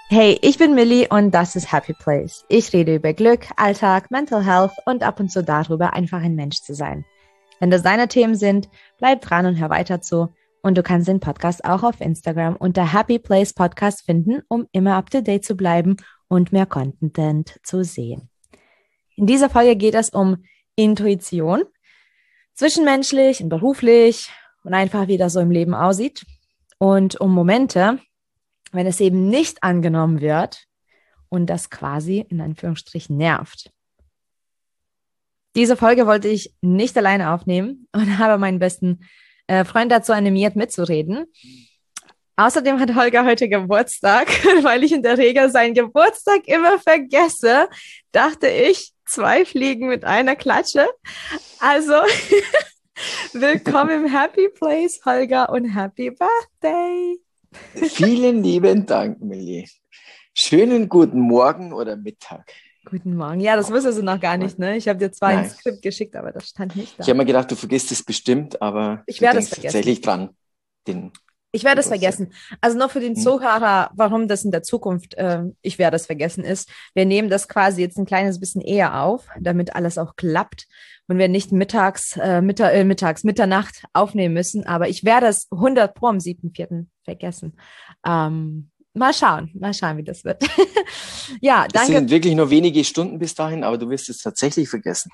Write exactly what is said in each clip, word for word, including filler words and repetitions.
Hey, ich bin Millie und das ist Happy Place. Ich rede über Glück, Alltag, Mental Health und ab und zu darüber, einfach ein Mensch zu sein. Wenn das deine Themen sind, bleib dran und hör weiter zu. Und du kannst den Podcast auch auf Instagram unter Happy Place Podcast finden, um immer up to date zu bleiben und mehr Content zu sehen. In dieser Folge geht es um Intuition, zwischenmenschlich und beruflich und einfach wie das so im Leben aussieht und um Momente, wenn es eben nicht angenommen wird und das quasi in Anführungsstrichen nervt. Diese Folge wollte ich nicht alleine aufnehmen und habe meinen besten äh, Freund dazu animiert, mitzureden. Außerdem hat Holger heute Geburtstag, weil ich in der Regel seinen Geburtstag immer vergesse, dachte ich, zwei Fliegen mit einer Klatsche. Also willkommen im Happy Place, Holger, und Happy Birthday! Vielen lieben Dank, Millie. Schönen guten Morgen oder Mittag. Guten Morgen. Ja, das wusstest du noch gar nicht, ne? Ich habe dir zwar ein Skript geschickt, aber das stand nicht da. Ich habe mir gedacht, du vergisst es bestimmt, aber ich du werde denkst es vergessen. tatsächlich dran. Den ich werde es vergessen. Also nur für den hm. Zuhörer, warum das in der Zukunft, äh, ich werde es vergessen ist. Wir nehmen das quasi jetzt ein kleines bisschen eher auf, damit alles auch klappt und wir nicht mittags, äh, Mittag, äh, mittags, Mitternacht aufnehmen müssen. Aber ich werde es hundert pro am siebten vierten vergessen. Ähm, mal schauen, mal schauen, wie das wird. Ja, danke. Es sind wirklich nur wenige Stunden bis dahin, aber du wirst es tatsächlich vergessen.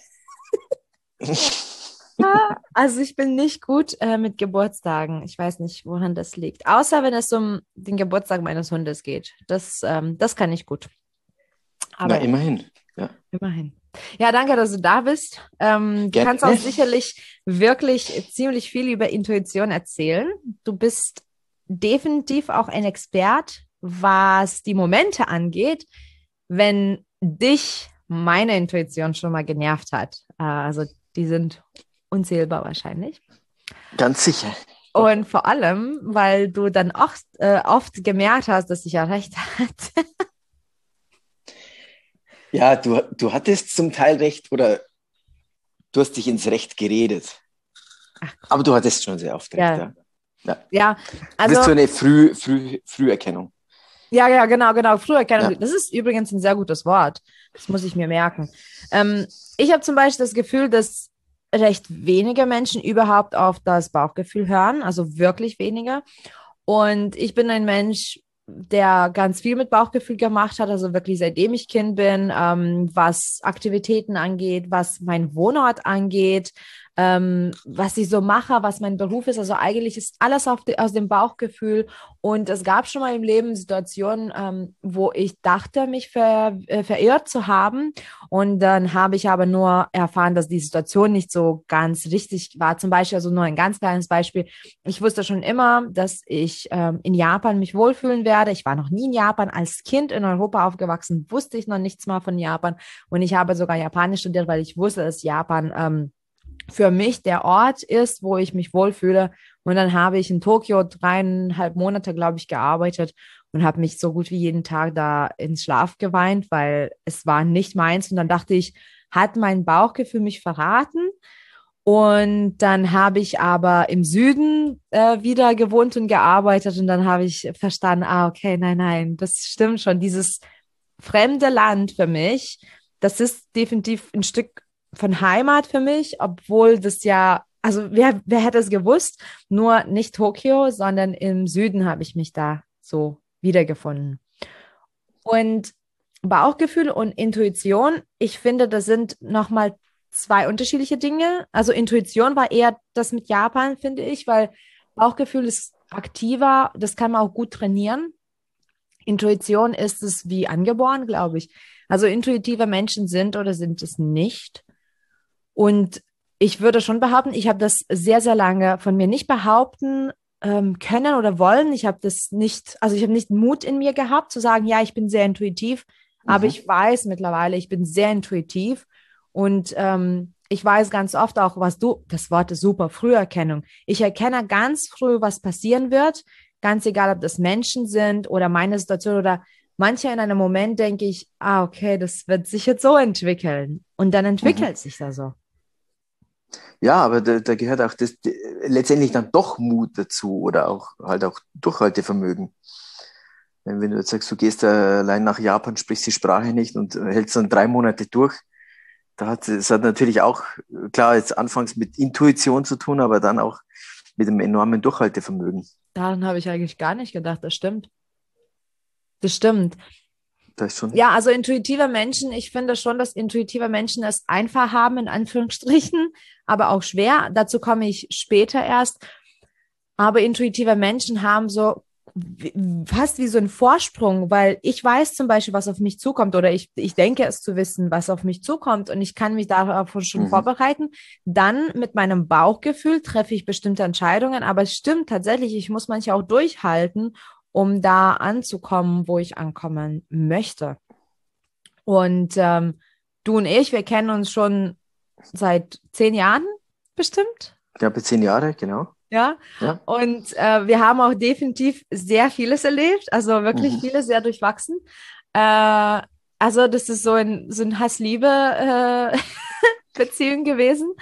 Also ich bin nicht gut äh, mit Geburtstagen. Ich weiß nicht, woran das liegt. Außer wenn es um den Geburtstag meines Hundes geht. Das, ähm, das kann ich gut. Aber Na, immerhin. Ja. Immerhin. Ja, danke, dass du da bist. Ähm, du kannst auch sicherlich wirklich ziemlich viel über Intuition erzählen. Du bist definitiv auch ein Expert, was die Momente angeht, wenn dich meine Intuition schon mal genervt hat. Äh, also die sind unzählbar wahrscheinlich. Ganz sicher. Und vor allem, weil du dann oft, äh, oft gemerkt hast, dass ich ja recht hatte. Ja, du, du hattest zum Teil recht oder du hast dich ins Recht geredet. Ach, aber du hattest schon sehr oft recht. Ja, ja. ja. ja also. Das ist so eine Früh, Früh, Früherkennung. Ja, ja, genau, genau. Früherkennung. Ja. Das ist übrigens ein sehr gutes Wort. Das muss ich mir merken. Ähm, ich habe zum Beispiel das Gefühl, dass recht wenige Menschen überhaupt auf das Bauchgefühl hören, also wirklich wenige. Und ich bin ein Mensch, der ganz viel mit Bauchgefühl gemacht hat, also wirklich seitdem ich Kind bin, ähm, was Aktivitäten angeht, was mein Wohnort angeht, ähm, was ich so mache, was mein Beruf ist. Also eigentlich ist alles auf de, aus dem Bauchgefühl. Und es gab schon mal im Leben Situationen, ähm, wo ich dachte, mich ver, äh, verirrt zu haben. Und dann habe ich aber nur erfahren, dass die Situation nicht so ganz richtig war. Zum Beispiel, also nur ein ganz kleines Beispiel. Ich wusste schon immer, dass ich ähm, in Japan mich wohlfühlen werde. Ich war noch nie in Japan. Als Kind in Europa aufgewachsen, wusste ich noch nichts mal von Japan. Und ich habe sogar Japanisch studiert, weil ich wusste, dass Japan ähm, für mich der Ort ist, wo ich mich wohlfühle. Und dann habe ich in Tokio dreieinhalb Monate, glaube ich, gearbeitet und habe mich so gut wie jeden Tag da ins Schlaf geweint, weil es war nicht meins. Und dann dachte ich, hat mein Bauchgefühl mich verraten? Und dann habe ich aber im Süden äh, wieder gewohnt und gearbeitet und dann habe ich verstanden, ah, okay, nein, nein, das stimmt schon. Dieses fremde Land für mich, das ist definitiv ein Stück von Heimat für mich, obwohl das ja, also wer, wer hätte es gewusst, nur nicht Tokio, sondern im Süden habe ich mich da so wiedergefunden. Und Bauchgefühl und Intuition, ich finde, das sind nochmal zwei unterschiedliche Dinge. Also Intuition war eher das mit Japan, finde ich, weil Bauchgefühl ist aktiver, das kann man auch gut trainieren. Intuition ist es wie angeboren, glaube ich. Also intuitive Menschen sind oder sind es nicht. Und ich würde schon behaupten, ich habe das sehr, sehr lange von mir nicht behaupten ähm, können oder wollen. Ich habe das nicht, also ich habe nicht Mut in mir gehabt, zu sagen, ja, ich bin sehr intuitiv, mhm. aber ich weiß mittlerweile, ich bin sehr intuitiv und ähm, ich weiß ganz oft auch, was du, das Wort ist super, Früherkennung. Ich erkenne ganz früh, was passieren wird, ganz egal, ob das Menschen sind oder meine Situation oder manche in einem Moment denke ich, ah, okay, das wird sich jetzt so entwickeln. Und dann entwickelt mhm. sich das so. Ja, aber da, da gehört auch das, die, letztendlich dann doch Mut dazu oder auch halt auch Durchhaltevermögen. Wenn, wenn du jetzt sagst, du gehst allein nach Japan, sprichst die Sprache nicht und hältst dann drei Monate durch, da hat es hat natürlich auch, klar, jetzt anfangs mit Intuition zu tun, aber dann auch mit einem enormen Durchhaltevermögen. Daran habe ich eigentlich gar nicht gedacht, das stimmt. Das stimmt. Das ist schon. Ja, also intuitive Menschen, ich finde schon, dass intuitive Menschen es einfach haben, in Anführungsstrichen, aber auch schwer. Dazu komme ich später erst. Aber intuitive Menschen haben so wie- fast wie so einen Vorsprung, weil ich weiß zum Beispiel, was auf mich zukommt oder ich, ich denke es zu wissen, was auf mich zukommt und ich kann mich darauf schon Mhm. vorbereiten. Dann mit meinem Bauchgefühl treffe ich bestimmte Entscheidungen, aber es stimmt tatsächlich, ich muss manche auch durchhalten, um da anzukommen, wo ich ankommen möchte. Und ähm, du und ich, wir kennen uns schon seit zehn Jahren bestimmt. Knappe zehn Jahre, genau. Ja, Ja. und äh, wir haben auch definitiv sehr vieles erlebt, also wirklich Mhm. vieles, sehr durchwachsen. Äh, also das ist so ein, so ein Hass-Liebe-Beziehung gewesen.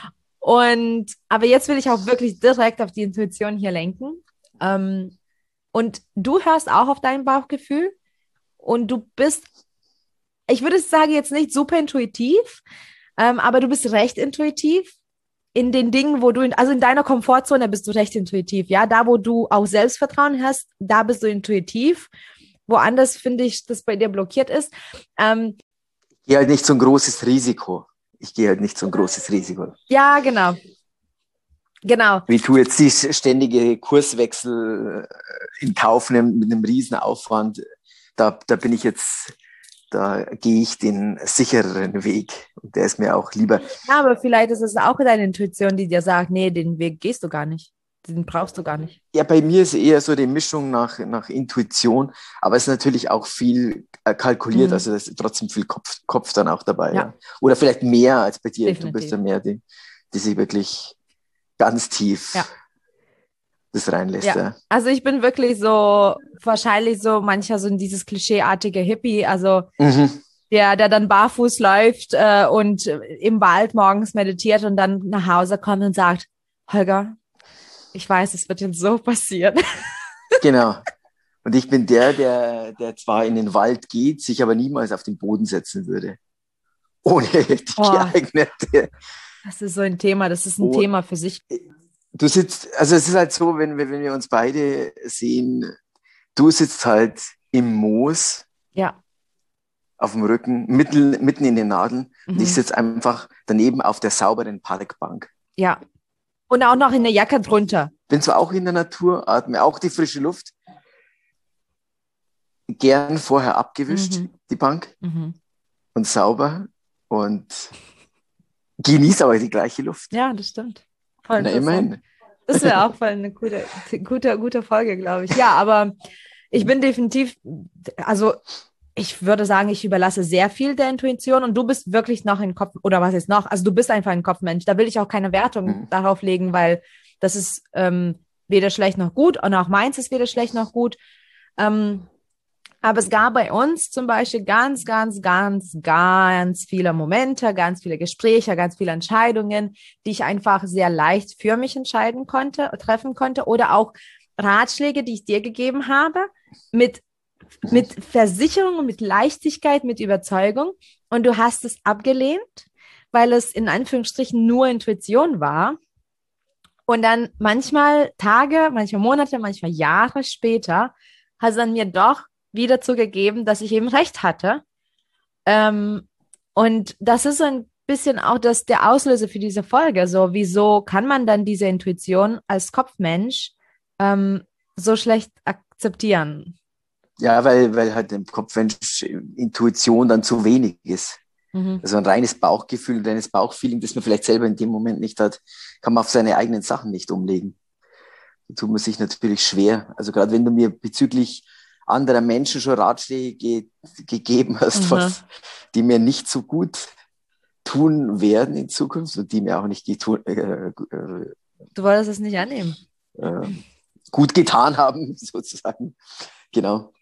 Und aber jetzt will ich auch wirklich direkt auf die Intuition hier lenken. Ähm, und du hörst auch auf dein Bauchgefühl und du bist, ich würde sagen, jetzt nicht super intuitiv, ähm, aber du bist recht intuitiv in den Dingen, wo du, in, also in deiner Komfortzone bist du recht intuitiv, ja, da wo du auch Selbstvertrauen hast, da bist du intuitiv. Woanders finde ich, dass bei dir blockiert ist. Ähm, Ich gehe halt nicht so ein großes Risiko. Ich gehe halt nicht so ein großes Risiko. ja, genau. Genau. Wie du jetzt die ständige Kurswechsel in Kauf nimmst mit einem riesen Aufwand, da, da bin ich jetzt, da gehe ich den sichereren Weg. Und der ist mir auch lieber. Ja, aber vielleicht ist es auch deine Intuition, die dir sagt, nee, den Weg gehst du gar nicht. Den brauchst du gar nicht. Ja, bei mir ist eher so die Mischung nach, nach Intuition, aber es ist natürlich auch viel äh, kalkuliert, Mhm. also da ist trotzdem viel Kopf, Kopf dann auch dabei. Ja. Ja. Oder vielleicht mehr als bei dir. Definitiv. Du bist ja mehr die, die sich wirklich ganz tief Ja. das reinlässt. Ja. Ja. Also ich bin wirklich so, wahrscheinlich so mancher so in dieses klischeeartige Hippie, also Mhm. der, der dann barfuß läuft äh, und im Wald morgens meditiert und dann nach Hause kommt und sagt, Holger, ich weiß, es wird jetzt so passieren. Genau. Und ich bin der, der, der zwar in den Wald geht, sich aber niemals auf den Boden setzen würde. Ohne die Boah. geeignete. Das ist so ein Thema, das ist ein Oh. Thema für sich. Du sitzt, also es ist halt so, wenn wir, wenn wir uns beide sehen, du sitzt halt im Moos Ja. auf dem Rücken, mitten, mitten in den Nadeln. Mhm. Und ich sitze einfach daneben auf der sauberen Parkbank. Ja. Und auch noch in der Jacke drunter. Bin zwar auch in der Natur, atme auch die frische Luft. Gern vorher abgewischt, Mhm. die Bank, Mhm. und sauber und genieße aber die gleiche Luft. Ja, das stimmt. Voll Na, interessant. immerhin. Das wäre auch voll eine gute, gute, gute Folge, glaube ich. Ja, aber ich bin definitiv, also ich würde sagen, ich überlasse sehr viel der Intuition und du bist wirklich noch ein Kopf, oder was ist noch? Also du bist einfach ein Kopfmensch. Da will ich auch keine Wertung Mhm. darauf legen, weil das ist ähm, weder schlecht noch gut und auch meins ist weder schlecht noch gut. Ähm, aber es gab bei uns zum Beispiel ganz, ganz, ganz, ganz viele Momente, ganz viele Gespräche, ganz viele Entscheidungen, die ich einfach sehr leicht für mich entscheiden konnte, treffen konnte oder auch Ratschläge, die ich dir gegeben habe, mit, mit Versicherung und mit Leichtigkeit, mit Überzeugung. Und du hast es abgelehnt, weil es in Anführungsstrichen nur Intuition war. Und dann manchmal Tage, manchmal Monate, manchmal Jahre später hat es dann mir doch wieder zugegeben, dass ich eben recht hatte. Ähm, und das ist so ein bisschen auch das, der Auslöser für diese Folge. So, wieso kann man dann diese Intuition als Kopfmensch ähm, so schlecht akzeptieren? Ja, weil, weil halt im Kopfmensch Intuition dann zu wenig ist. Mhm. Also ein reines Bauchgefühl, ein reines Bauchfeeling, das man vielleicht selber in dem Moment nicht hat, kann man auf seine eigenen Sachen nicht umlegen. Da tut man sich natürlich schwer. Also gerade wenn du mir bezüglich anderer Menschen schon Ratschläge ge gegeben hast, Mhm. was, die mir nicht so gut tun werden in Zukunft und die mir auch nicht getun, äh, äh, Du wolltest es nicht annehmen. äh, gut getan haben, sozusagen. Genau.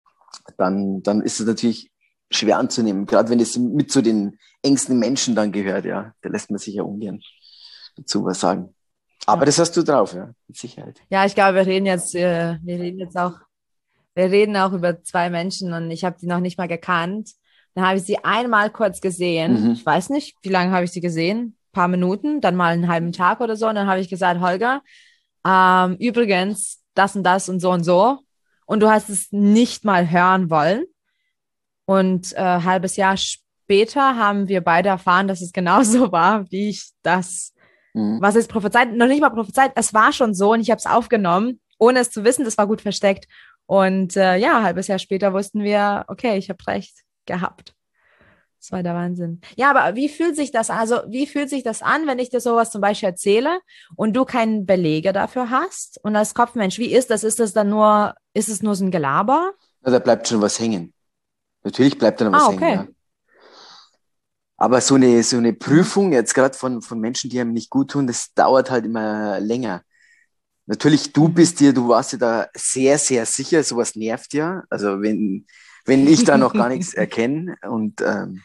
Dann, dann ist es natürlich schwer anzunehmen, gerade wenn es mit zu den engsten Menschen dann gehört, ja. Da lässt man sich ja ungern dazu was sagen. Aber Ja. das hast du drauf, ja, mit Sicherheit. Ja, ich glaube, wir reden jetzt, äh, wir reden jetzt auch, wir reden auch über zwei Menschen und ich habe die noch nicht mal gekannt. Dann habe ich sie einmal kurz gesehen. Mhm. Ich weiß nicht, wie lange habe ich sie gesehen? Ein paar Minuten, dann mal einen halben Tag oder so. Und dann habe ich gesagt, Holger, ähm, übrigens, das und das und so und so. Und du hast es nicht mal hören wollen. Und äh, ein halbes Jahr später haben wir beide erfahren, dass es genauso war, wie ich das, Mhm. was ist prophezeit, noch nicht mal prophezeit, es war schon so und ich habe es aufgenommen, ohne es zu wissen, das war gut versteckt. Und äh, ja, ein halbes Jahr später wussten wir, okay, ich habe recht gehabt. Das war der Wahnsinn. Ja, aber wie fühlt sich das an? Also, wie fühlt sich das an, wenn ich dir sowas zum Beispiel erzähle und du keinen Belege dafür hast? Und als Kopfmensch, wie ist das? Ist das dann nur, ist es nur so ein Gelaber? Ja, da bleibt schon was hängen. Natürlich bleibt da noch was Ah, hängen, okay. ja. Aber so eine, so eine Prüfung, jetzt gerade von, von Menschen, die einem nicht gut tun, das dauert halt immer länger. Natürlich, du bist dir, du warst dir da sehr, sehr sicher, sowas nervt ja. Also wenn, wenn ich da noch gar nichts erkenne und ähm,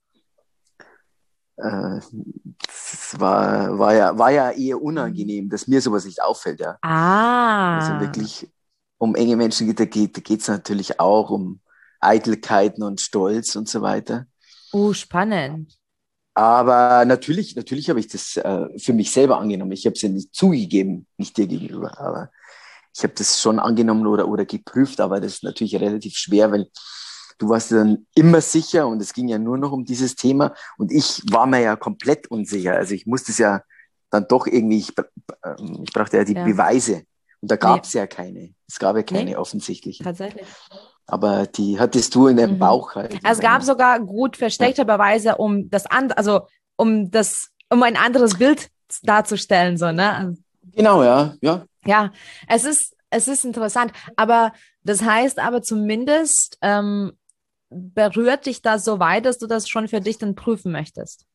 äh, das war, war, ja, war ja eher unangenehm, dass mir sowas nicht auffällt, ja. Also Ah, wirklich um enge Menschen geht, da geht, da geht's natürlich auch um Eitelkeiten und Stolz und so weiter. oh, spannend. Aber natürlich, natürlich habe ich das äh, für mich selber angenommen. Ich habe es ja nicht zugegeben, nicht dir gegenüber, aber ich habe das schon angenommen oder, oder geprüft, aber das ist natürlich relativ schwer, weil du warst dir dann immer sicher und es ging ja nur noch um dieses Thema und ich war mir ja komplett unsicher. Also ich musste es ja dann doch irgendwie, ich, ähm, ich brauchte ja die Ja. Beweise und da Nee, gab es ja keine. Es gab ja keine nee, offensichtlichen. tatsächlich. Aber die hattest du in deinem Mhm. Bauch halt. Es In gab deinem, sogar gut ja. versteckte Beweise, um das an, also um das, um ein anderes Bild darzustellen, so, ne? Also, Genau, ja, ja. ja, es ist, es ist interessant. Aber das heißt aber zumindest, ähm, berührt dich das so weit, dass du das schon für dich dann prüfen möchtest.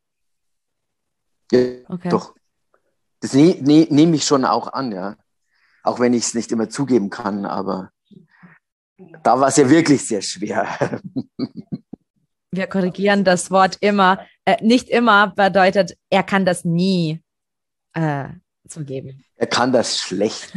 Ja, Okay. doch. Das ne, ne, nehme ich schon auch an, ja. Auch wenn ich es nicht immer zugeben kann, aber da war es ja wirklich sehr schwer. Wir korrigieren das Wort immer. Äh, nicht immer bedeutet, er kann das nie äh, zugeben. Er kann das schlecht.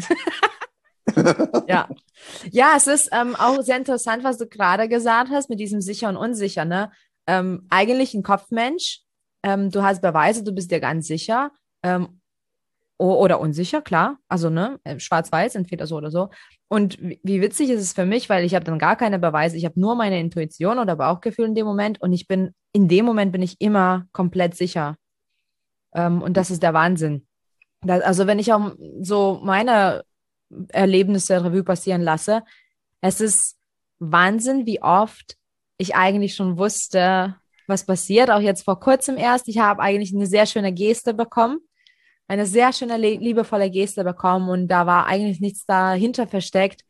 Ja. Ja, es ist ähm, auch sehr interessant, was du gerade gesagt hast mit diesem sicher und unsicher, ne? Ähm, eigentlich ein Kopfmensch. Ähm, du hast Beweise, du bist dir ganz sicher. Ähm, o- oder unsicher, klar. Also, ne? äh, Schwarz-Weiß, entweder so oder so. Und wie, wie witzig ist es für mich, weil ich habe dann gar keine Beweise. Ich habe nur meine Intuition oder Bauchgefühl in dem Moment. Und ich bin, in dem Moment bin ich immer komplett sicher. Ähm, und das ist der Wahnsinn. Das, also, wenn ich auch so meine Erlebnisse Revue passieren lasse, es ist Wahnsinn, wie oft ich eigentlich schon wusste, was passiert. Auch jetzt vor kurzem erst. Ich habe eigentlich eine sehr schöne Geste bekommen. Eine sehr schöne, liebevolle Geste bekommen. Und da war eigentlich nichts dahinter versteckt.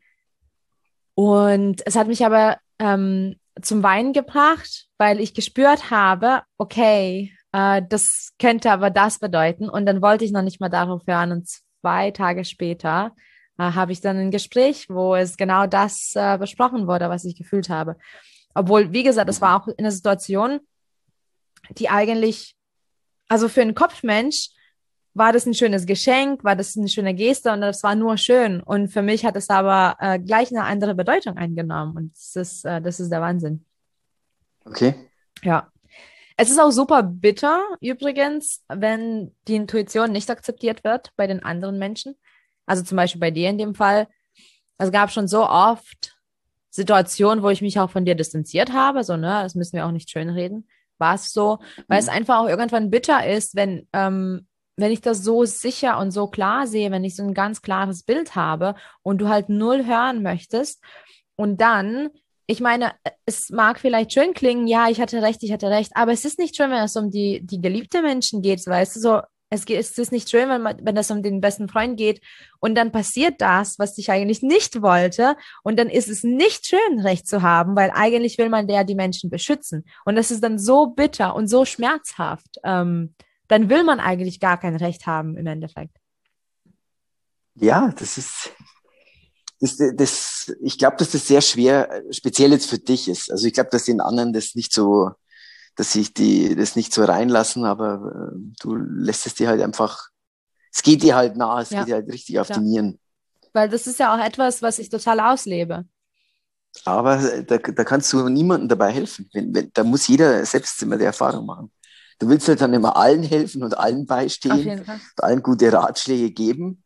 Und es hat mich aber ähm, zum Weinen gebracht, weil ich gespürt habe, okay, äh, das könnte aber das bedeuten. Und dann wollte ich noch nicht mal darauf hören. Und zwei Tage später äh, habe ich dann ein Gespräch, wo es genau das äh, besprochen wurde, was ich gefühlt habe. Obwohl, wie gesagt, es war auch eine Situation, die eigentlich, also für einen Kopfmensch, war das ein schönes Geschenk, war das eine schöne Geste und das war nur schön. Und für mich hat es aber äh, gleich eine andere Bedeutung eingenommen. Und das ist, äh, das ist der Wahnsinn. Okay. Ja. Es ist auch super bitter, übrigens, wenn die Intuition nicht akzeptiert wird bei den anderen Menschen. Also zum Beispiel bei dir in dem Fall. Es gab schon so oft Situationen, wo ich mich auch von dir distanziert habe. So, ne, das müssen wir auch nicht schönreden. War es so, weil es Mhm. einfach auch irgendwann bitter ist, wenn, ähm, wenn ich das so sicher und so klar sehe, wenn ich so ein ganz klares Bild habe und du halt null hören möchtest und dann, ich meine, es mag vielleicht schön klingen, ja, ich hatte recht, ich hatte recht, aber es ist nicht schön, wenn es um die, die geliebte Menschen geht, weißt du, so, es, geht, es ist nicht schön, wenn, man, wenn es um den besten Freund geht und dann passiert das, was ich eigentlich nicht wollte und dann ist es nicht schön, Recht zu haben, weil eigentlich will man ja die Menschen beschützen und das ist dann so bitter und so schmerzhaft, ähm, dann will man eigentlich gar kein Recht haben im Endeffekt. Ja, das ist, das, das, ich glaube, dass das sehr schwer, speziell jetzt für dich ist. Also ich glaube, dass den anderen das nicht so, dass sich die das nicht so reinlassen, aber äh, du lässt es dir halt einfach, es geht dir halt nah, es Ja, geht dir halt richtig auf die klar. Nieren. Weil das ist ja auch etwas, was ich total auslebe. Aber da, da kannst du niemandem dabei helfen. Wenn, wenn, da muss jeder selbst immer die Erfahrung machen. Du willst halt dann immer allen helfen und allen beistehen und allen gute Ratschläge geben.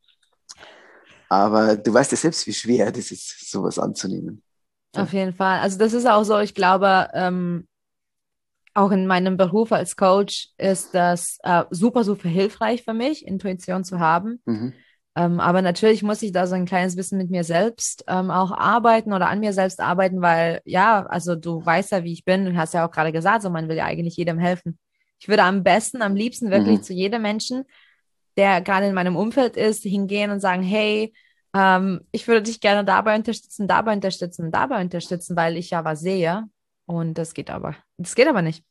Aber du weißt ja selbst, wie schwer das ist, sowas anzunehmen. Auf jeden Fall. Also das ist auch so, ich glaube, ähm, auch in meinem Beruf als Coach ist das äh, super, super hilfreich für mich, Intuition zu haben. Mhm. Ähm, aber natürlich muss ich da so ein kleines bisschen mit mir selbst ähm, auch arbeiten oder an mir selbst arbeiten, weil ja, also du weißt ja, wie ich bin. Du hast ja auch gerade gesagt, so man will ja eigentlich jedem helfen. Ich würde am besten, am liebsten wirklich Mhm. zu jedem Menschen, der gerade in meinem Umfeld ist, hingehen und sagen, hey, ähm, ich würde dich gerne dabei unterstützen, dabei unterstützen, dabei unterstützen, weil ich ja was sehe. Und das geht aber. Das geht aber nicht.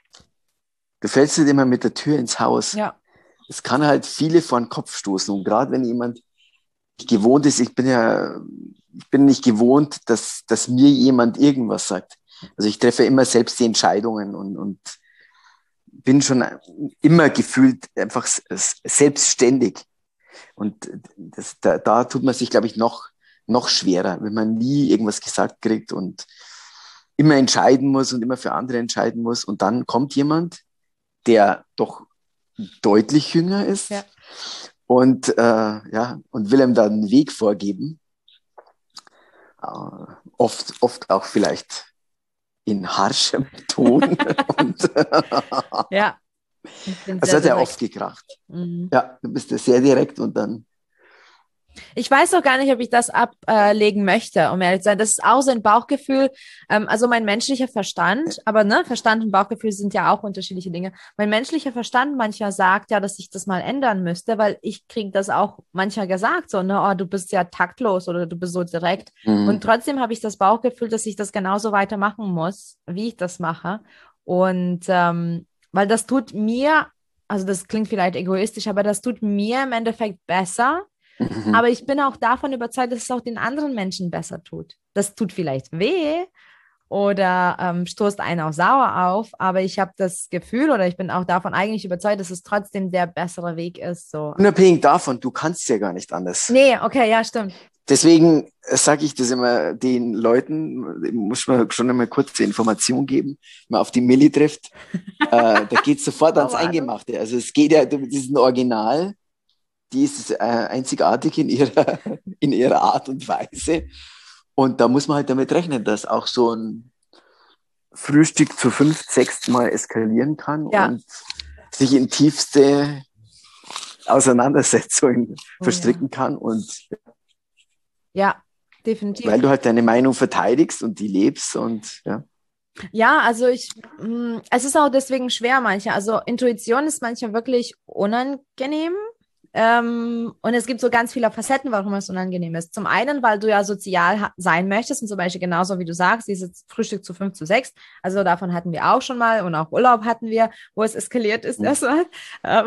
Du fällst dir immer mit der Tür ins Haus. Ja. Es kann halt viele vor den Kopf stoßen. Und gerade wenn jemand nicht gewohnt ist, ich bin ja, ich bin nicht gewohnt, dass, dass mir jemand irgendwas sagt. Also ich treffe immer selbst die Entscheidungen und, und bin schon immer gefühlt einfach selbstständig. Und das, da, da tut man sich, glaube ich, noch, noch schwerer, wenn man nie irgendwas gesagt kriegt und immer entscheiden muss und immer für andere entscheiden muss. Und dann kommt jemand, der doch deutlich jünger ist, Ja. und, äh, ja, und will ihm da einen Weg vorgeben. Äh, oft, oft auch vielleicht in harschem Ton. und, Ja. Ich bin das sehr hat ja direkt. oft gekracht. Mhm. Ja, du bist ja sehr direkt und dann. Ich weiß auch gar nicht, ob ich das ablegen möchte, um ehrlich zu sein. Das ist auch so ein Bauchgefühl. Ähm, also mein menschlicher Verstand, aber ne, Verstand und Bauchgefühl sind ja auch unterschiedliche Dinge. Mein menschlicher Verstand manchmal sagt ja, dass ich das mal ändern müsste, weil ich kriege das auch manchmal gesagt, so, ne, oh, du bist ja taktlos oder du bist so direkt. Mhm. Und trotzdem habe ich das Bauchgefühl, dass ich das genauso weitermachen muss, wie ich das mache. Und ähm, weil das tut mir, also das klingt vielleicht egoistisch, aber das tut mir im Endeffekt besser. Mhm. Aber ich bin auch davon überzeugt, dass es auch den anderen Menschen besser tut. Das tut vielleicht weh oder ähm, stoßt einen auch sauer auf, aber ich habe das Gefühl oder ich bin auch davon eigentlich überzeugt, dass es trotzdem der bessere Weg ist. So. Unabhängig davon, du kannst ja gar nicht anders. Nee, okay, ja, stimmt. Deswegen sage ich das immer den Leuten, muss man schon einmal kurze Information geben, wenn man auf die Milli trifft, äh, da geht es sofort ans Eingemachte. Also es geht ja, das ist ein Original, die ist äh, einzigartig in ihrer, in ihrer Art und Weise. Und da muss man halt damit rechnen, dass auch so ein Frühstück zu fünf, sechs Mal eskalieren kann, ja, und sich in tiefste Auseinandersetzungen oh, verstricken ja. kann. Und ja, definitiv. Weil du halt deine Meinung verteidigst und die lebst und ja. Ja, also ich, mh, es ist auch deswegen schwer manchmal. Also Intuition ist manchmal wirklich unangenehm. Ähm, und es gibt so ganz viele Facetten, warum es unangenehm ist. Zum einen, weil du ja sozial sein möchtest und zum Beispiel genauso wie du sagst, dieses Frühstück zu fünf zu sechs. Also davon hatten wir auch schon mal und auch Urlaub hatten wir, wo es eskaliert ist, mhm. erstmal. Ähm.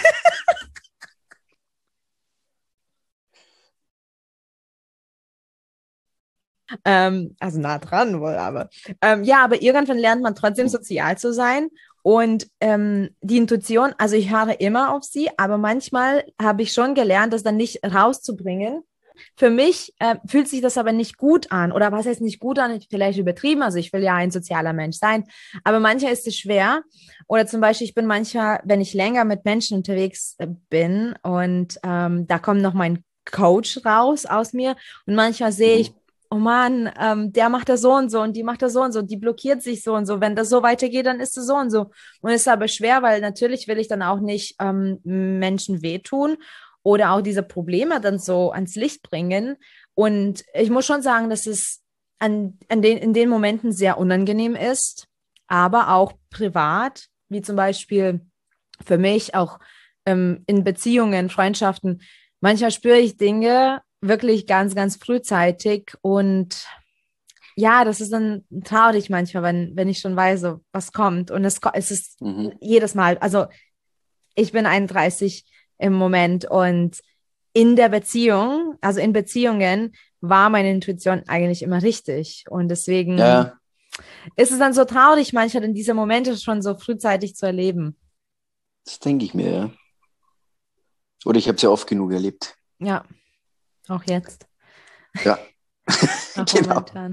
ähm, also nah dran wohl, aber. Ähm, ja, aber irgendwann lernt man trotzdem sozial zu sein. Und ähm, die Intuition, also ich höre immer auf sie, aber manchmal habe ich schon gelernt, das dann nicht rauszubringen. Für mich äh, fühlt sich das aber nicht gut an. Oder was heißt nicht gut an? Vielleicht übertrieben. Also ich will ja ein sozialer Mensch sein. Aber manchmal ist es schwer. Oder zum Beispiel, ich bin manchmal, wenn ich länger mit Menschen unterwegs bin und ähm, da kommt noch mein Coach raus aus mir und manchmal sehe ich, oh Mann, ähm, der macht das so und so und die macht das so und so, die blockiert sich so und so. Wenn das so weitergeht, dann ist es so und so. Und es ist aber schwer, weil natürlich will ich dann auch nicht ähm, Menschen wehtun oder auch diese Probleme dann so ans Licht bringen. Und ich muss schon sagen, dass es an, an den, in den Momenten sehr unangenehm ist, aber auch privat, wie zum Beispiel für mich auch ähm, in Beziehungen, Freundschaften. Manchmal spüre ich Dinge wirklich ganz, ganz frühzeitig und ja, das ist dann traurig manchmal, wenn, wenn ich schon weiß, was kommt und es, es ist mhm. jedes Mal, also ich bin einunddreißig im Moment und in der Beziehung, also in Beziehungen war meine Intuition eigentlich immer richtig und deswegen ja. ist es dann so traurig manchmal, in diese Momente schon so frühzeitig zu erleben. Das denke ich mir, ja. Oder ich habe es ja oft genug erlebt. Ja, auch jetzt. Ja, auch genau. momentan.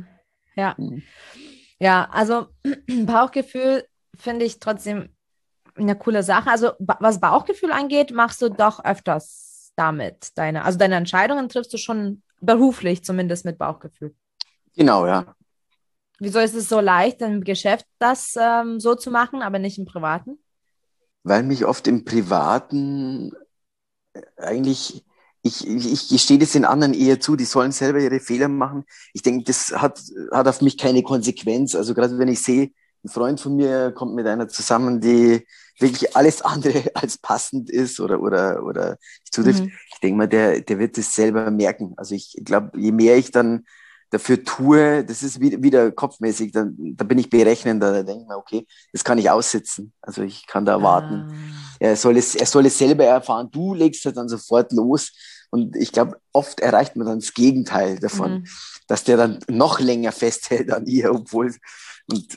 Ja. Mhm. Ja, also Bauchgefühl finde ich trotzdem eine coole Sache. Also ba- was Bauchgefühl angeht, machst du doch öfters damit deine, also deine Entscheidungen triffst du schon beruflich zumindest mit Bauchgefühl. Genau, ja. Wieso ist es so leicht, im Geschäft das ähm, so zu machen, aber nicht im Privaten? Weil mich oft im Privaten eigentlich, ich, ich, ich gestehe das den anderen eher zu, die sollen selber ihre Fehler machen. Ich denke, das hat, hat auf mich keine Konsequenz. Also gerade wenn ich sehe, ein Freund von mir kommt mit einer zusammen, die wirklich alles andere als passend ist oder, oder, oder nicht zutrifft. Mhm. Ich denke mal, der, der wird das selber merken. Also ich glaube, je mehr ich dann dafür tue, das ist wieder, wieder kopfmäßig, dann, da bin ich berechnender, da denke ich mir, okay, das kann ich aussitzen. Also ich kann da warten. Ah. Er soll es, er soll es selber erfahren. Du legst halt dann sofort los. Und ich glaube, oft erreicht man dann das Gegenteil davon, Mhm. dass der dann noch länger festhält an ihr, obwohl, und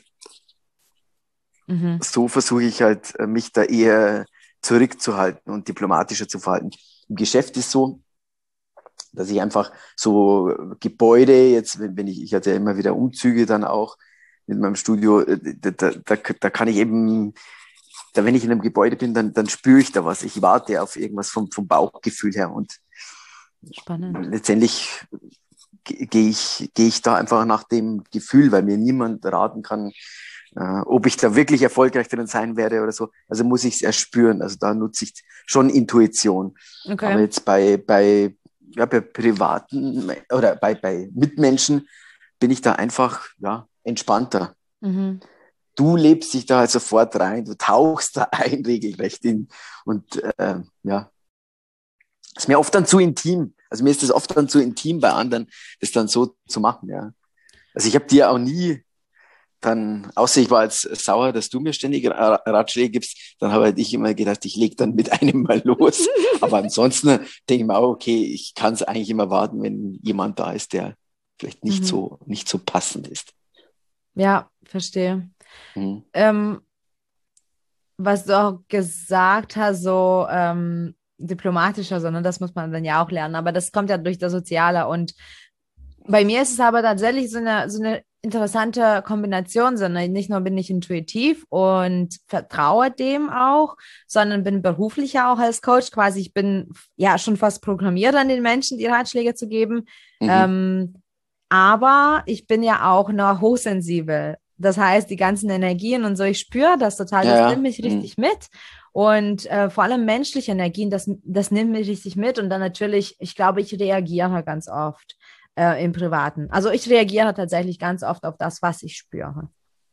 Mhm. so versuche ich halt, äh, mich da eher zurückzuhalten und diplomatischer zu verhalten. Im Geschäft ist so, dass ich einfach so Gebäude, jetzt, wenn, wenn ich, ich hatte ja immer wieder Umzüge dann auch mit meinem Studio, äh, da, da, da, da kann ich eben, da, wenn ich in einem Gebäude bin, dann, dann spüre ich da was. Ich warte auf irgendwas vom, vom Bauchgefühl her. Und Spannend. letztendlich gehe ich, gehe ich da einfach nach dem Gefühl, weil mir niemand raten kann, äh, ob ich da wirklich erfolgreich drin sein werde oder so. Also muss ich es erst spüren. Also da nutze ich schon Intuition. Aber Okay. jetzt bei, bei, ja, bei privaten oder bei, bei Mitmenschen bin ich da einfach ja, entspannter. Mhm. Du lebst dich da halt sofort rein, du tauchst da ein regelrecht in. Und äh, ja, ist mir oft dann zu intim. Also mir ist das oft dann zu intim bei anderen, das dann so zu machen, ja. Also ich habe dir auch nie dann, außer ich war jetzt sauer, dass du mir ständig Ratschläge gibst, dann habe halt ich immer gedacht, ich lege dann mit einem mal los. Aber ansonsten denke ich mir auch, okay, ich kann es eigentlich immer warten, wenn jemand da ist, der vielleicht nicht Mhm. so, nicht so passend ist. Ja, verstehe. Mhm. Ähm, was du auch gesagt hast, so ähm, diplomatischer, sondern das muss man dann ja auch lernen. Aber das kommt ja durch das Soziale. Und bei mir ist es aber tatsächlich so eine, so eine interessante Kombination, sondern nicht nur bin ich intuitiv und vertraue dem auch, sondern bin beruflich ja auch als Coach quasi. Ich bin ja schon fast programmiert, an den Menschen die Ratschläge zu geben. Mhm. Ähm, aber ich bin ja auch noch hochsensibel. Das heißt, die ganzen Energien und so, ich spüre das total, Ja, das nimmt ja. mich Mhm. richtig mit. Und äh, vor allem menschliche Energien, das, das nimmt mich richtig mit. Und dann natürlich, ich glaube, ich reagiere ganz oft äh, im Privaten. Also ich reagiere tatsächlich ganz oft auf das, was ich spüre.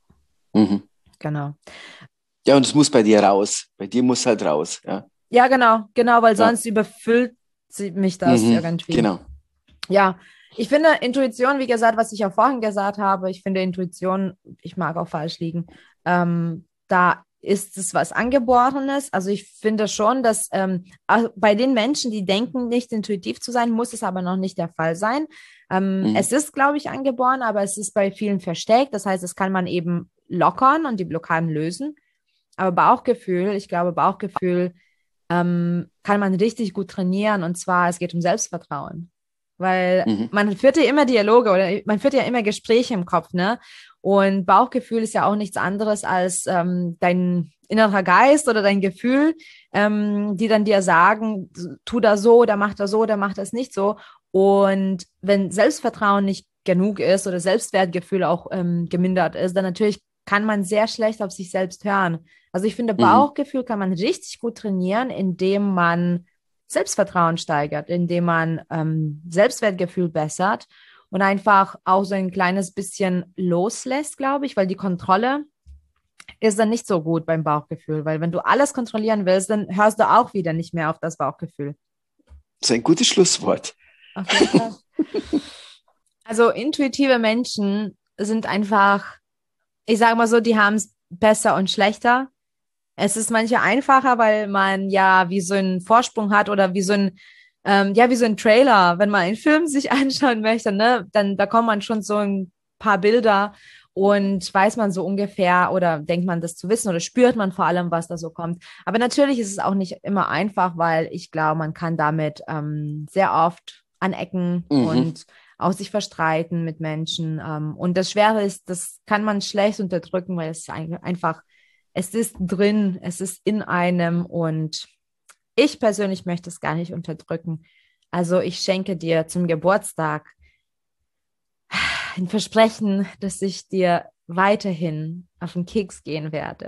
Mhm. Genau. Ja, und es muss bei dir raus. Bei dir muss halt raus. Ja, Ja, genau, genau, weil ja. sonst überfüllt sie- mich das Mhm. irgendwie. Genau. Ja, ich finde Intuition, wie gesagt, was ich auch vorhin gesagt habe, ich finde Intuition, ich mag auch falsch liegen, ähm, da ist es was Angeborenes. Also ich finde schon, dass ähm, auch bei den Menschen, die denken, nicht intuitiv zu sein, muss es aber noch nicht der Fall sein. Ähm, Mhm. es ist, glaube ich, angeboren, aber es ist bei vielen versteckt. Das heißt, es kann man eben lockern und die Blockaden lösen. Aber Bauchgefühl, ich glaube, Bauchgefühl ähm, kann man richtig gut trainieren. Und zwar, es geht um Selbstvertrauen. Weil Mhm. man führt ja immer Dialoge oder man führt ja immer Gespräche im Kopf, ne? Und Bauchgefühl ist ja auch nichts anderes als ähm, dein innerer Geist oder dein Gefühl, ähm, die dann dir sagen, tu da so oder mach da so oder mach das nicht so. Und wenn Selbstvertrauen nicht genug ist oder Selbstwertgefühl auch ähm, gemindert ist, dann natürlich kann man sehr schlecht auf sich selbst hören. Also ich finde, Mhm. Bauchgefühl kann man richtig gut trainieren, indem man Selbstvertrauen steigert, indem man ähm, Selbstwertgefühl bessert und einfach auch so ein kleines bisschen loslässt, glaube ich, weil die Kontrolle ist dann nicht so gut beim Bauchgefühl, weil wenn du alles kontrollieren willst, dann hörst du auch wieder nicht mehr auf das Bauchgefühl. Das ist ein gutes Schlusswort. Auf jeden Fall. Also intuitive Menschen sind einfach, ich sage mal so, die haben es besser und schlechter. Es ist manchmal einfacher, weil man ja wie so einen Vorsprung hat oder wie so ein, ähm, ja, wie so ein Trailer, wenn man einen Film sich anschauen möchte, ne, dann bekommt man schon so ein paar Bilder und weiß man so ungefähr oder denkt man das zu wissen oder spürt man vor allem, was da so kommt. Aber natürlich ist es auch nicht immer einfach, weil ich glaube, man kann damit ähm, sehr oft anecken Mhm. und auch sich verstreiten mit Menschen. Ähm, und das Schwere ist, das kann man schlecht unterdrücken, weil es einfach, es ist drin, es ist in einem und ich persönlich möchte es gar nicht unterdrücken. Also ich schenke dir zum Geburtstag ein Versprechen, dass ich dir weiterhin auf den Keks gehen werde.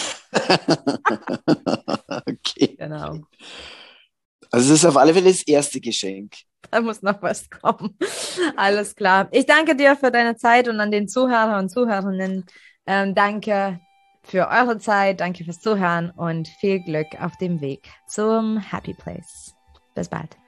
Okay. Genau. Also es ist auf alle Fälle das erste Geschenk. Da muss noch was kommen. Alles klar. Ich danke dir für deine Zeit und an den Zuhörer und Zuhörerinnen. Ähm, danke für eure Zeit, danke fürs Zuhören und viel Glück auf dem Weg zum Happy Place. Bis bald.